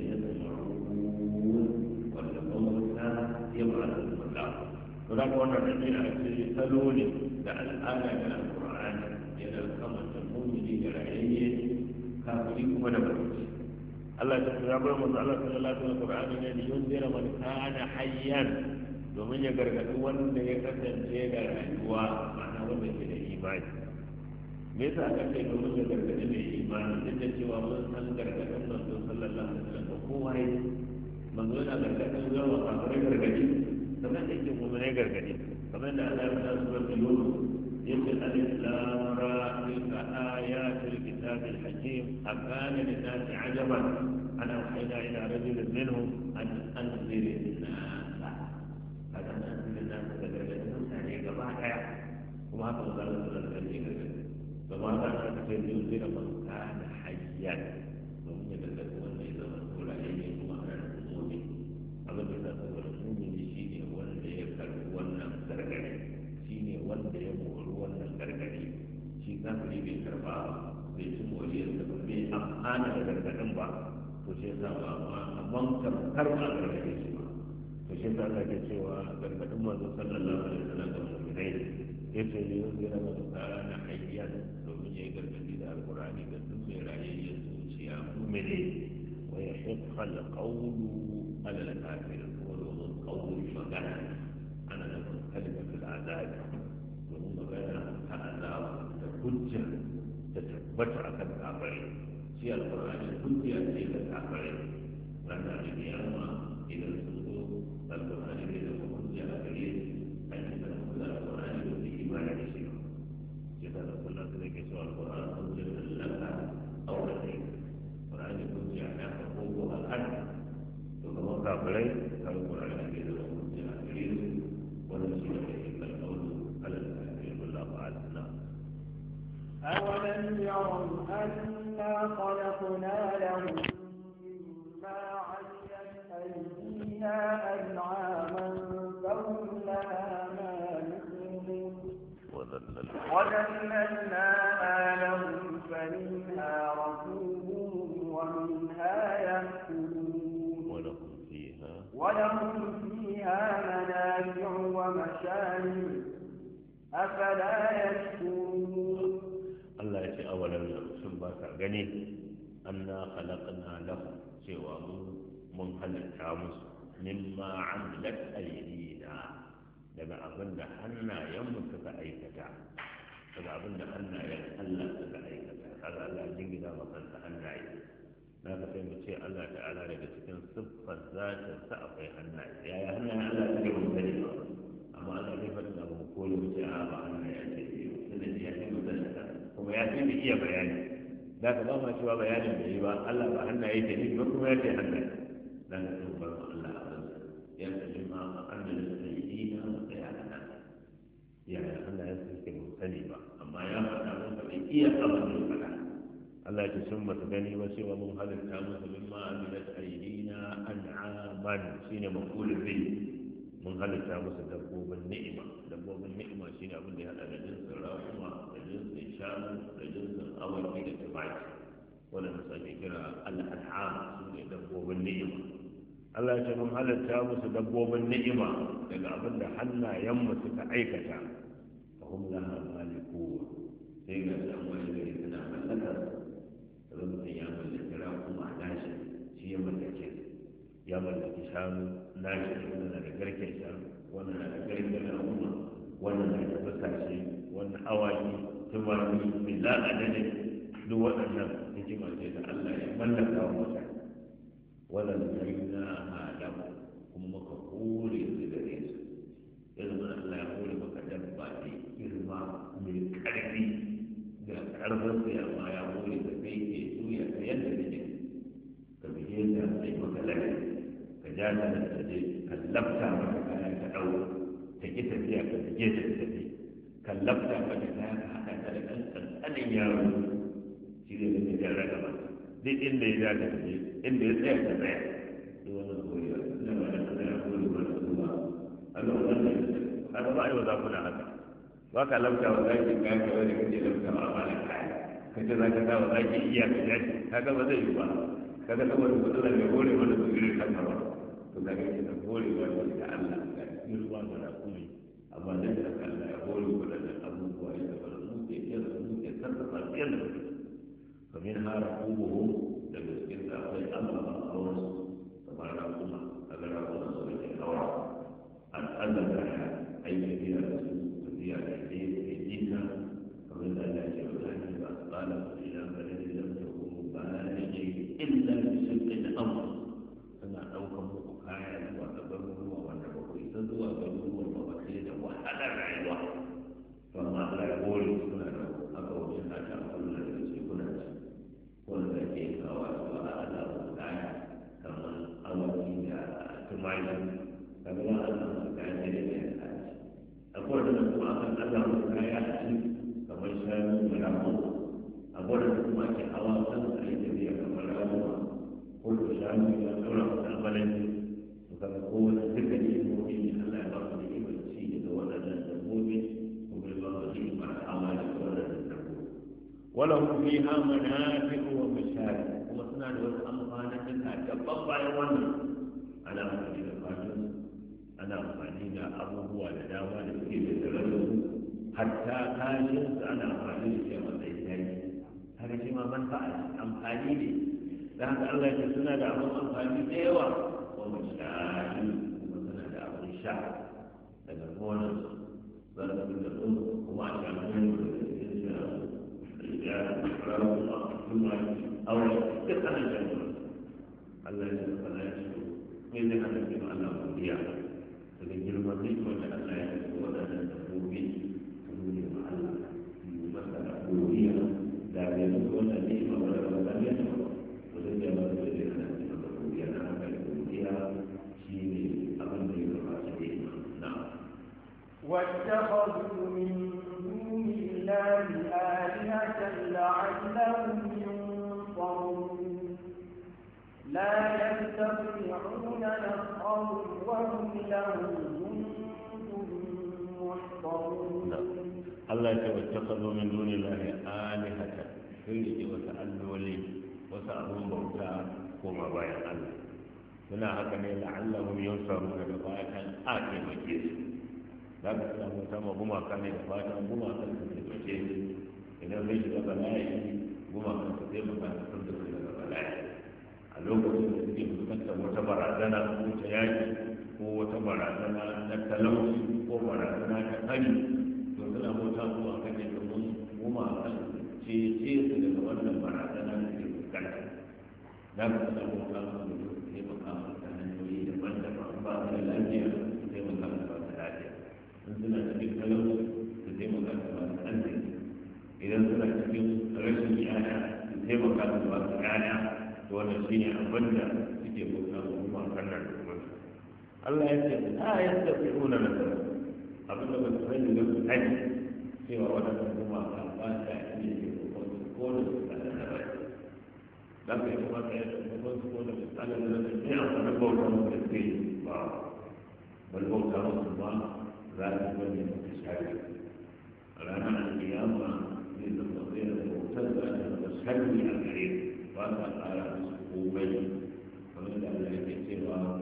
Speaker 1: يسمعون والموتى يبعثهم الله ولكن وانا الذين يسألون الآن من القرآن إلى الخمس المؤمنين العليين كافرين ونبرت Allah ta ya bar manzo Allah sallallahu alaihi wasallam ne yunzira man kana hayyan domin ya gargadi wanda ya kasance da rayuwa ma'ana wanda ke da imani me yasa aka ce domin ya gargadi mai imani duk da cewa mun san gargadin manzo sallallahu alaihi wasallam kowa ne manzo yana gargadin yawa kafirai gargadi kamar da yake mu'mini gargadi kamar da Allah ya faɗa suratul yunus yace alif lam ra tilka ayatul kitabil hakim akana lin-nasi ajaban ana wahayna ila rajulin minhum an anzir an-nas hada anzir an-nas da gargadin mutane gaba daya kuma haka manzo Allah sallallahu alaihi wasallam gaba da aka ce yunzira man kana hayyan domin ya gargadi wanda ya zama tsoraye ne kuma ana da mu'min abin da ya saboda mu'mini shine wanda ya karbi wannan gargadi shine wanda ya mori wannan gargadi shi kafiri bai karba bai ci moriyar da bai amfana da gargadin ba to shi yasa ba amma tamkar a gargade shi ba to shi yasa aka cewa gargadin manzo sallallahu alaihi wasallam da mu'minai yace ne yanzu yana da kana hayyan domin ya gargadi da alqur'ani da duk mai rayuwar zuciya mu'mini wa yahiqqa alqawlu ala al-kafir wa domin qawli magana ana da kalimatul azab domin magana ta azab da hujja da tabbata akan kafirai shi alqur'ani hujja ce da kafirai ranar kiyama idan sun zo alqur'ani ne da hujja a gare su an yi da alqur'ani da imani da shi shi da Allah da yake cewa alqur'ani hujja laka aw alayk alqur'ani hujja na ka ko ko al'ad to kuma kafirai alqur'ani ne da hujja a gare su wannan shi ne alqawlu ala al-kafir wallahu a'lam.
Speaker 2: أولم يروا أنا خلقنا لهم مما عملت أيدينا أنعاما فهم لها مالكون وذللناها لهم فمنها ركوبهم ومنها يأكلون
Speaker 1: ولهم فيها
Speaker 2: ولهم فيها منافع ومشارب أفلا يشكرون
Speaker 1: Allah ya ce awalan sun ba ka gani anna khalaqna lahu cewa mun mun halitta musu mimma amilat aydina daga abin da hannayenmu suka aikata daga abin da hannayen Allah suka aikata kaga Allah ya jingina maka hannaye na ka sai mu ce Allah ta'ala daga cikin siffar zatin sa akwai hannaye yaya hannayen Allah suke mun sani ba amma Allah zai faɗi abu mu kole mu ce a ba hannaye ce sai da ya ce mu sani kuma ya fi iya bayani da ka ba ma cewa bayanin da yi ba Allah ba hannaye ce ne ba kuma ya ce hannaye dan ka tuba Allah a ransa ya kalli ma annal sayyidina wa sayyidina ya hannaye su ke mun sani ba amma ya faɗa mun ka bai iya abin da faɗa Allah ya ce sun ba su gani ba cewa mun halitta musu mimma amilat aydina an'aman shine maqulun bi mun halitta musu dabbobin ni'ima dabbobin ni'ima shine abin da ya hada da jinsin raƙuma da jinsin shanu da jinsin awaki da tumaki wanda su ake kira al'an'am su ne dabbobin ni'ima Allah ya ce mun halatta musu dabbobin ni'ima daga abin da hannayenmu suka aikata fa hum laha malikun sai ga san wani gari suna mallakar rubutun ya mallaki kuma nashi shi ya mallake ya mallaki shanu nashi wannan na da garken shanu wannan na da garken al'umma wannan na da basashe wannan awaki tumaki bila adadin duk waɗannan hikima ce da Allah ya mallaka wa mutane wannan na adam kuma maka kore su gare su yanzu Allah ya kore maka dabba ne girma mai ƙarfi da ƙarfin sa ya ma ya kore da kai ke tuya ta yadda ne ka bige ta sai maka lafiya ka ja ta da ta je ka lafta maka kaya ka ɗau ta ƙi tafiya ka bige ta ta tafi ka lafta maka kaya ka haɗa ta da ɗan ƙanƙanin yaro shi ne da ya raga mata duk inda ya ja ta je inda ya tsaya ta tsaya duk wannan koyi da ba da tsaya koyi ba da kuma Allah wannan haka ba a yi wa zakuna haka ba ka lafta wa zaki kayan kawai da kake lafta wa amana kaya ka ce za ka sa wa zaki iya ka ja shi kaga ba zai yi ba kaga saboda kudin da gore wanda su irin kanka ba to kaga ke da gore wanda da Allah ka yi ruwa da rakumi amma da da Allah ya gore wadannan abubuwa ya da mu ke iya mu ke sarrafa yadda فمنها ركوبهم لمسكين أخوي أمر أورس كما ركوما أجر ركوما سورة الأورس أن أذن أي كثير رسول كثير كثير كثير فمن لا يجوزان فأسقاله إلى بلد لم تكونوا بالغيه إلا بشق الأمر فما أوكم وكايا وتبروا ونبقوا يسدوا وبلوا وبخير وحلى العيوة فما لا يقول سنة أقول سنة أقول لك wanda ke kawo su a alamun kaya kamar awaki da tumaki kamar wa alamun kaya ne da ya kaci akwai da kuma akan alamun kaya a ciki kamar shanu da ramu akwai da kuma ke hawa kan a yi tafiya kamar ramuwa ko da shanu ya tura wasu amalanci to kaga kowane duka ne mobi ne Allah ya ba su da ikon ci da waɗannan dabbobi kuma ya ba su da ikon hawa da waɗannan dabbobi ولهم فيها منافع ومشارب kuma suna da wasu amfanin da gaban bayan wannan ana amfani da fatan ana amfani da abubuwa da dama da suke da tsirrai hatta kashin su ana amfani da shi a matsayin yaki har shi ma manfa'a amfani ne da haka Allah ya suna da abin amfani da yawa wa mashari kuma suna da abin sha daga gonan za su da kuma a shafi da ya rawu kuma aure duk ana jami'a Allah ya ce fala ya ce me zai hana ki Allah godiya daga girman ne wanda Allah ya ce wadannan dabbobi su ne ma Allah su masa da godiya da ya ce wannan ne ma wanda ba ya ce to da ya ba da ya hana ki masa godiya na haka godiya shi ne abin da ya kamata ya yi na
Speaker 2: واتخذوا من دون الله آلهة لعلهم ينصرون لا يستطيعون نصرهم وهم لهم جند محضرون
Speaker 1: الله واتخذوا من دون الله آلهة فيه وتألوا لي وسألهم بوتا وما بايع الله هنا هكذا لعلهم ينصرون بباية آتي مجيس za ka samu sama gumaka ne da fatan gumakan su ne bace idan zai shiga bala'i gumakan su zai maka sun da su daga bala'i a lokacin da suke fuskantar wata barazana ko ta yaki ko wata barazana na talauci ko barazana ta kari to suna mota gumakan ne domin gumakan ce ce su daga wannan barazana da ke fuskanta za ka samu mota su da su taimaka ta hanyoyi daban-daban ba su da lafiya su taimaka da ba su lafiya suna cikin talauci su taimaka da masu arziki idan suna cikin rashin yana su taimaka da masu yana to wannan shi ne abin da suke bauta wa kuma kannan da kuma Allah ya ce ta yadda fi una na sama abin da ba su sani da su haji cewa waɗannan kuma ba sa iya ke ko da su kada na bai za ka yi kuma ka yi ko su ko da su kada na bai sai amfani bauta musu da suke ba bal bauta musu ba za su wani mutu shari a ranar alkiyama zai zama zai da bautar da ta zama shari a gare ba sa tsara musu komai kamar da Allah yake cewa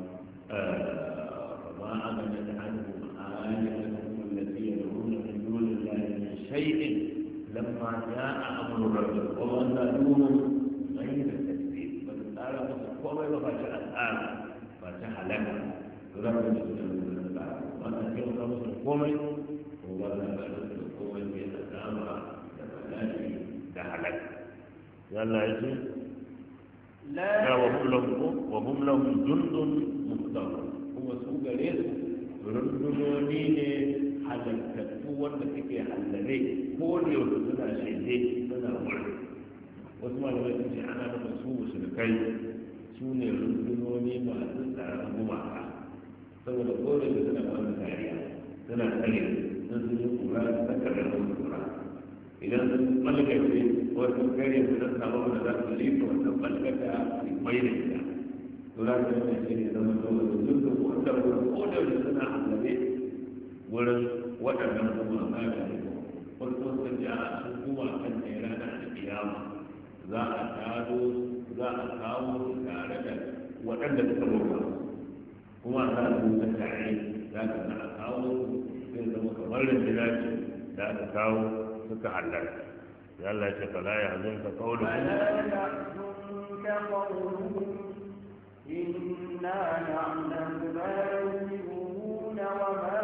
Speaker 1: فما أغنت عنهم آلهتهم التي يدعون من دون الله من شيء لما جاء أمر ربك وظنوهم غير التكذيب بل قال مصر وفاجأ الآن فاتح لنا رب العالمين وأنا كيف مصر قومي وظن بأنه قومي بأسامة لملائي دحلك يلا يجي لا وهم لهم وهم لهم جند مختار هو سوق ليس رندنوني ne halartattu wanda suke hallare ko da yau suna shaide suna wurin wasu malamai sun ce ana da su musulkai su ne rundunoni masu tsaron gumaka saboda ko da yau suna wani kariya suna tsare sun sun yi kura su saka da wasu kura idan sun malgace wasu kare su don samu da za su lifa wata balgata mai da ita to za su yi shi ne zama dole su duk wanda ko da yau suna hallare wurin waɗannan kuma kada ne wasu sun ji a sun kuma kan ne ranar kiyama za a tado za a kawo su tare da waɗanda suka bauta kuma za a zuta tare za ka na a kawo su zai zama kamar rinjina ce da aka kawo suka hallarta ya Allah ce fala ya hazin ka kaulu
Speaker 2: إنا نعلم ما يسرون وما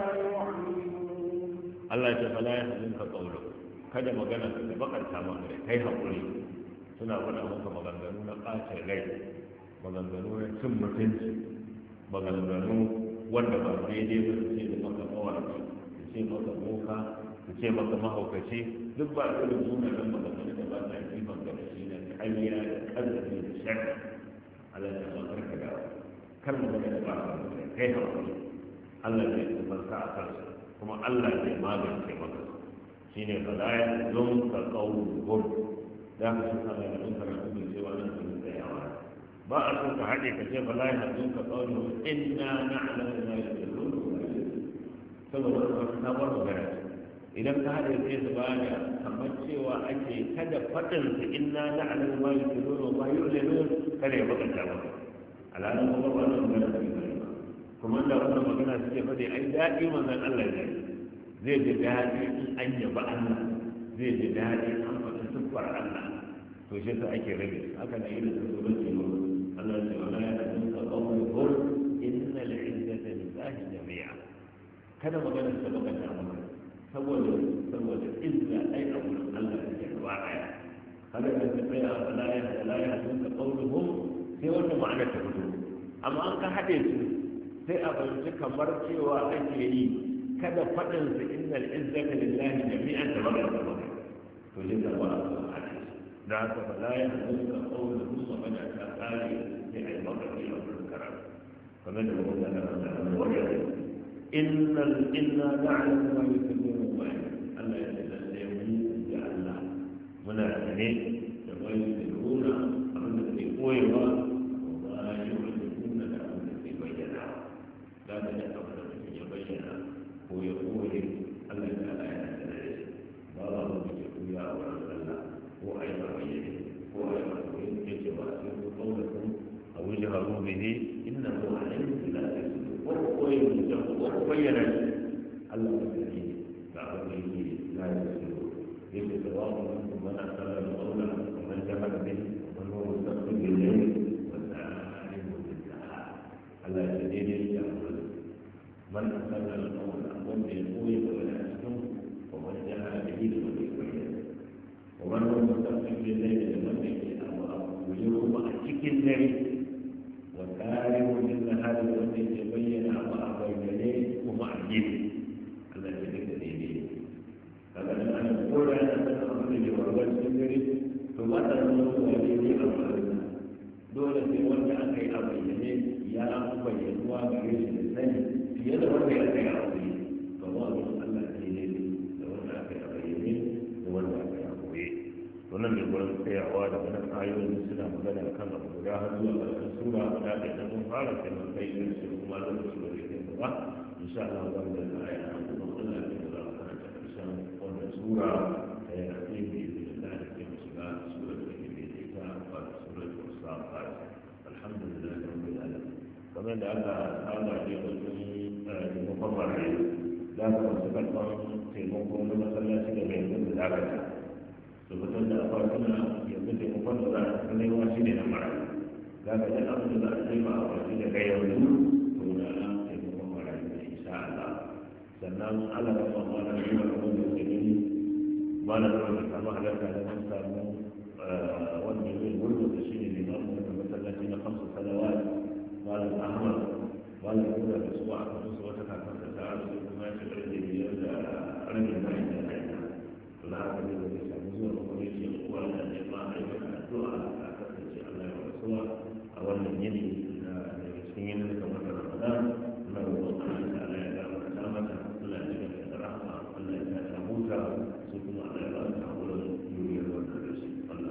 Speaker 2: يعلنون
Speaker 1: الله تعالى يحزنك قوله kada magana ka da bakanta maka da kai hakuri suna faɗa maka maganganu na ɓacin rai maganganu na cin mutunci maganganu wanda ba daidai ba su ce da maka mawarci su ce maka boka su ce maka mahaukaci duk ba irin nuna nan maganganu da ba sa yi maka da shi na ƙarya da ƙarfi da shakka Allah ya san karka da kar mu ga ba kai hakuri Allah zai tabbata a kansa kuma Allah zai magance maka shine falaya don ka kawo da ka san Allah ya dinka da kuma cewa nan sun tsayawa ba a so ka hade ka ce falaya don ka kawo inna na'lamu ma yusirrun saboda ka sabar magana idan ka hade sai su bada kamar cewa ake kada fadin su inna na'lamu ma yusirrun wa ma yu'linun kada ya bakanta maka alalan kuma wannan magana da kai kuma da wannan magana suke fadi ai dadi manzon Allah ne zai ji dadi in an yaba Allah zai ji dadi an faɗi sifar Allah to shi sa ake rage haka ne irin su zuwa ce Allah ya ce wala ya tunka qawluhum innal izzata lillahi jami'a kada magana ta bakanta maka saboda saboda izza ai a wurin Allah take gaba daya kada ka tsaya a falaya falaya tunka qawluhum sai wata ma'ana ta fito amma an ka haɗe su sai a fahimci kamar cewa ake yi kada faɗin su innal izzata lillahi jami'an da baka da baka to shi da ba a haɗe da haka fa la ya hadu ka qawlu hum bada ta qali sai ai maka ne a wurin karatu kamar da wannan da wannan innal inna na'lamu ma yusirruna wa Allah ya lalle mu ya Allah muna ne da wani da nuna abin da ke koyewa لا تتأخذ من يبين هو يقول الله تعالى يتنعي بارا بجهو يا ورسول الله هو أيضا بيده هو أيضا بيده يجب أسير قولكم أو يجهروا به إنه عليهم لا تسلوا وهو يمجه وهو بيّن الله الذي بعضه لا يسلوا يجب سواء منكم من أسر القول ومن جهل به ومن هو مستقبل بالليل والسلام بالنهار الله الذي يعمل من أسر القول ومن يقول ولا يسلم ومن جهل به ومن يبين ومن هو مستقبل بالليل ومن يجب وجوه أشك الليل وكارم للنهار ومن يبين أمر بينيه ومع الجيل الله الذي فقد أنا أقول أنا أتأمر لورود سنجري ثم أتأمر وليدي أمرنا دولة وجه أكي أبيني يا أبين وغير الثاني في يد وجه أكي أبين فالله الله الذي وجه أكي أبيني وجه أكي أبين wannan mai gurin tsayawa da wannan ayoyin suna magana kan abu guda har zuwa ƙarshen sura guda da idan mun fara sai mun kai ƙarshe kuma lokaci da zai gaba insha Allah za mu da aya na kuma Allah ya da karanta ƙarshen wannan sura ta yi rafi da da ke mu shiga sura da ke da ita ba sura da safat alhamdulillah rabbil alamin kamar da aka tsara ne wajen taimakon marayu za ka wasu karɓar taimako na masallaci da mai yanzu da dakata su fitar da akwatuna yanzu taimakon da za a tsanaiwa shi ne na marayu za ka ji abin da za a taima a kwaci da kai yanzu to na taimakon marayu da insha Allah sannan Allah ya mamma na shi da wanda ya gani ba na zama da samu halarta da mun samu wanda ya zai wurin da shi ne limamu wanda masallaci na kamsu salawat malam ahmad malam kuma da su a kan su wata kakar da ta su kuma shi da rage biyar da rage mai da kai to na haka ne da zai samu zuwa kuma ya ce kuwa da ne ma a yi maka addu'a a kasance Allah ya rasuwa a wannan yini na daga cikin yini da kamar da ramadan na roƙon Allah ta Allah ya gama ta mata Allah ya cika da rahama Allah ya ta huta su kuma Allah ya ba ta wurin duniyar wannan da shi Allah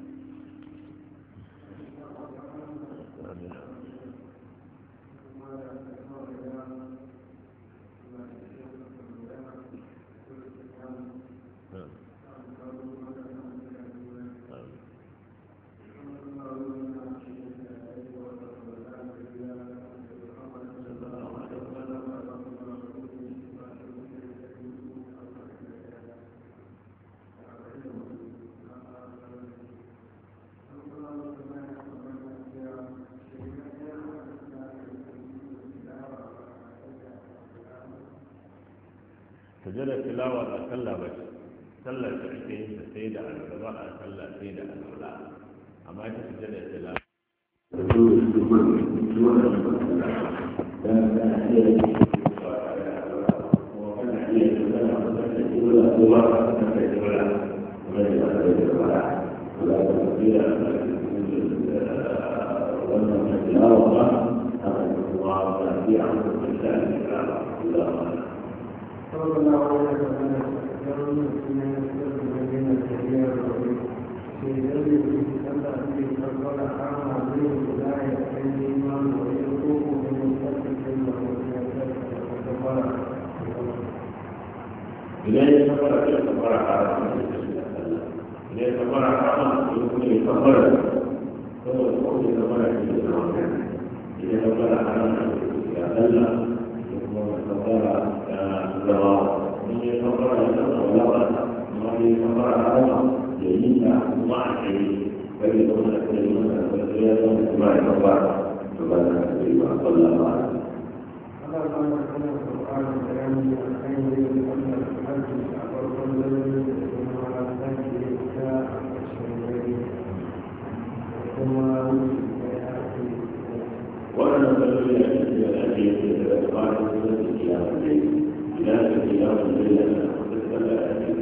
Speaker 1: sujjada tilawa ba sallah ba ce sallar da ake yin ta sai da alwala a sallah sai da alwala amma ita sujjada tilawa
Speaker 2: صلى الله عليه وسلم يوم الاثنين يوم بين الكبير في ذلك تبدا به فقال حرم عليه لا يحل الايمان ويقوم بمستقبل ومستقبل
Speaker 1: إذا يتفرع يتفرع حرام إذا يتفرع حرام يكون يتفرع هو يقول يتفرع إذا يتفرع حرام يتفرع يتفرع الزواج من يتفرع يتفرع من يتفرع حرام يجينا مع شيء فيكون الكلمة والزيادة ما يتفرع فبدأ الكلمة صلى الله عليه وسلم
Speaker 2: الله تعالى يقول في القرآن الكريم الخير يتمنى الحج وكل ثم على ذلك الإساء والشيئين ثم
Speaker 1: وأنا أقول لك أن الأشياء التي تقال في القيام الليل لا في قيام الليل أن تتبع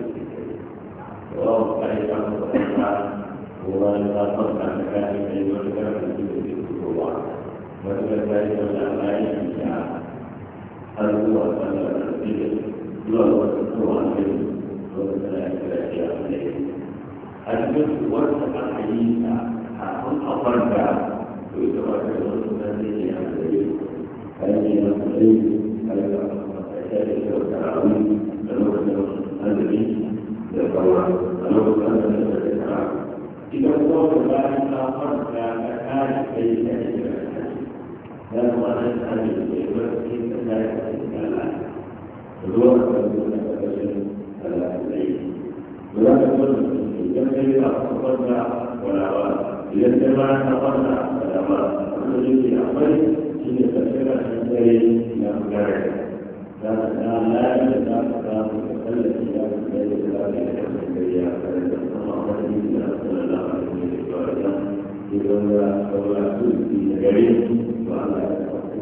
Speaker 1: رواه صحيح عنه وصحيح هو أن تصنع عن مكان الليل وذكر في الكتب وذكر ذلك الأعمال الشعب هل هو صلى الرسول لا هو الرسول عليه وذلك الأشياء الليل الجزء وسط الحديث عن أفرد ويتوكل الناس على الليل هذه الليل هذا الأشياء والتعاون لنقدر هذه الدورة لنقدر هذا إذا الله ذلك أفرد كان كيف لا معنى هذه الوسيلة لا يتكلم الوقت يكون كذلك على الليل ولا تكون يمكن أن تقطع ولا ولا إذا كما تقطع ولا ولا الذي يعمل في تفسير الشيء لا مجرد لا لا لا يزال كلام يتكلم في هذا الليل لا يتكلم في هذا الليل صلى الله عليه وسلم يقول ولا في جريم وعلى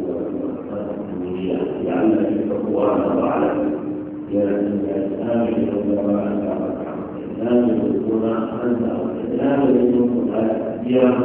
Speaker 1: لعل يتقوى وعلى الإسلام يقول الإسلام يقول أنت الإسلام يقول هذا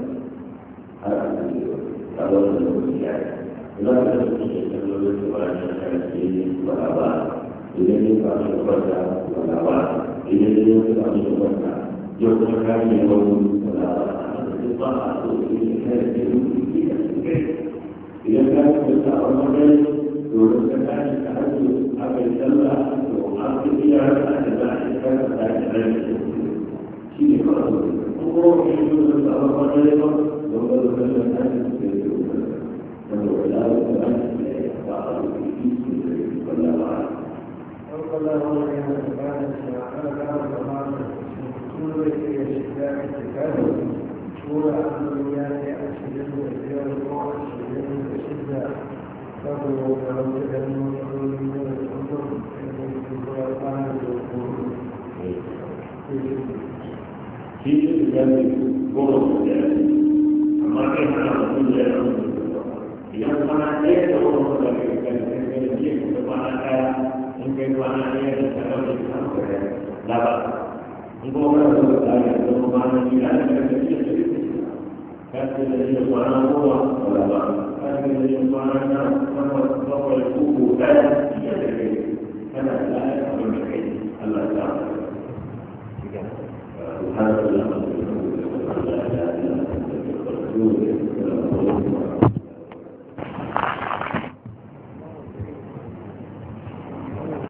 Speaker 1: هذا هو المسيح لا تستطيع أن تقول الشيء ولا بعد إذا يقع الوضع ولا بعد إذا يقع الوضع يقول كان يقول ولا بعد الإطلاع في هذه إذا كانت تتعرض ولو كان التحدث حتى يسمى وحتى فيها أن ذلك كان ذلك شيء خاص وهو يقول تتعرض أيضا وقد كان التحدث
Speaker 3: Thank you.